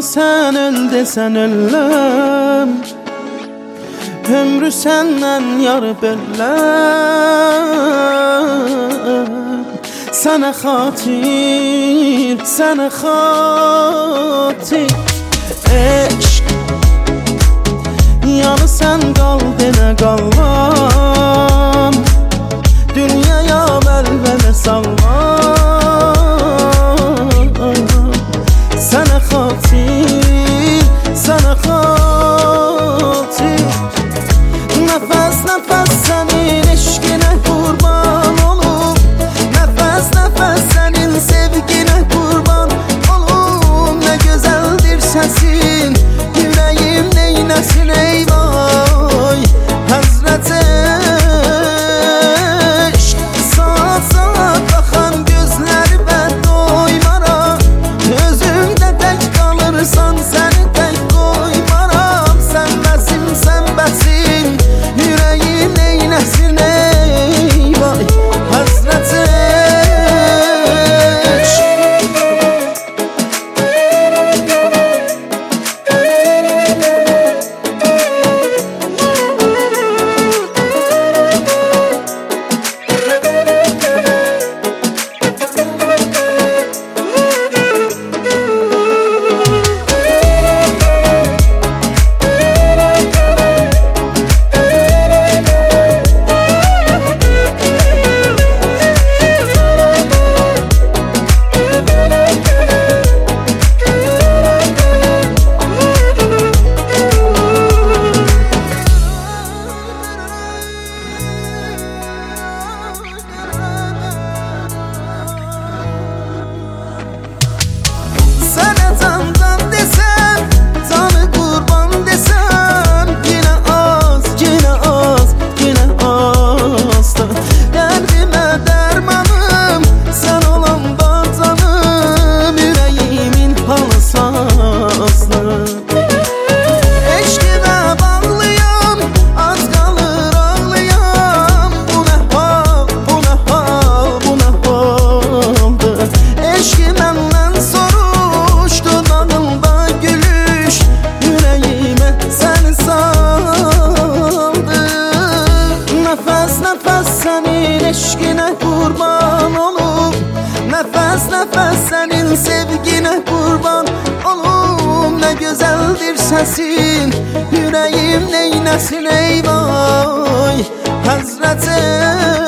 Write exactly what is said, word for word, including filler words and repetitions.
Canı sen öl desen ölüm, ömrü senden yar bölüm. Sana hatir, sana hatir eşk. Yanı sen kal dene kalmam, dünyaya velvele sallam. Sana hatir, sana hatir. Nefes nefes senin eşkine kurban olup, nefes nefes senin sevgine kurban olup. Ne güzeldir sesin, yüreğim neylesin ey vay Hazreti eşk. Saat saat bakan gözleri ben doymaram, özümde tek kalırsan seni tek koymaram. Sen besim sen besim, yüreğim neylesin ey vay Hazreti eşk. Sana candan desem, canı kurban desem, yine az, yine az, yine azdı. Derdime dermanım, sen olan da canım, yüreğimin halı sazlı. Eşkine bağlıyam, az kalır ağlayam. Bu ne hal, bu ne hal, bu ne haldı. Eşkimenden soruştu dalımda gülüş, yüreğime sen saldı. Nefes nefes senin eşkine kurban olup, nefes nefes senin sevgine kurban olup. Ne güzeldir sesin, yüreğim neylesin ey vay Hazreti